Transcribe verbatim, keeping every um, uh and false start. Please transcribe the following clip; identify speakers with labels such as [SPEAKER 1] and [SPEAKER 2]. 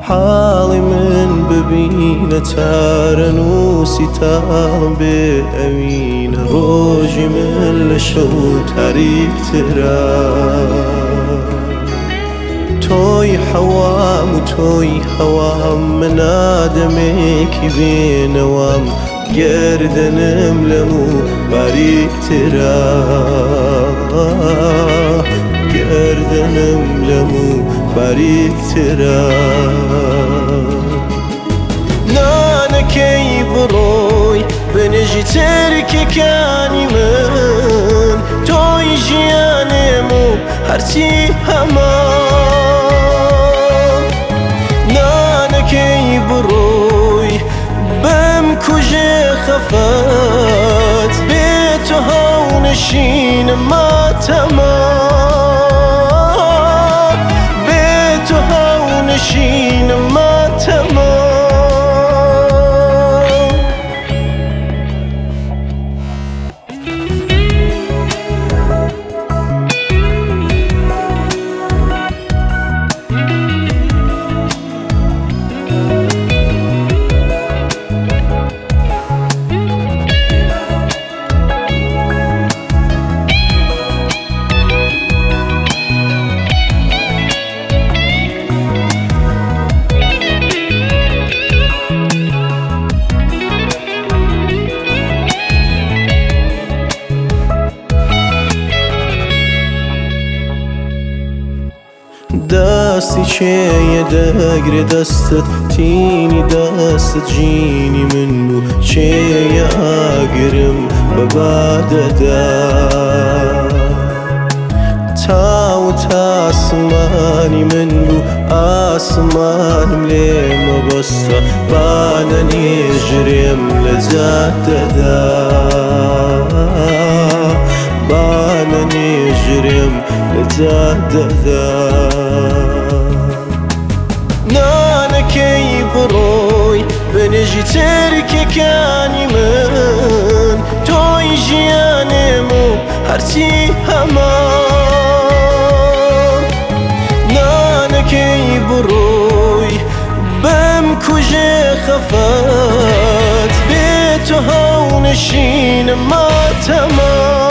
[SPEAKER 1] حاڵی من ببینە چارەنووسی تاڵم بێ ئەوینە ڕۆژی من لە شەو تاریکترە تۆی حەوام و تۆی هەوام من ئادەمێکی بێنەوام گەردەنم لەموو باریکترە گەردەنم لەموو باریکترە نانەکەی بڕۆی بنێژی ترکەکانی من تۆی ژیانێم و هەرچی هەمان نانەکەی بڕۆی بم کوژێ خەفەت بێ تۆ هاونەشینم ماتەمان بێ تۆ هاونەشینم ماتەمان دەستی چێیە دەگرێ دەستت تینی دەستت ژینی من بوو چێیە ئاگرم بە بادەدا تاو تاسمانی من بوو ئاسمانم لێ مەبەستە بانەنێژرێم لە جادەدا بانەنێژرێم لە جادەدا نانەکەی بڕۆی بنێژی ترکەکانی من تۆی ژیانێم و هەرچی هەمان نانەکەی بڕۆی بم کوژێ خەفەت بێ تۆ هاونەشینم ماتەمان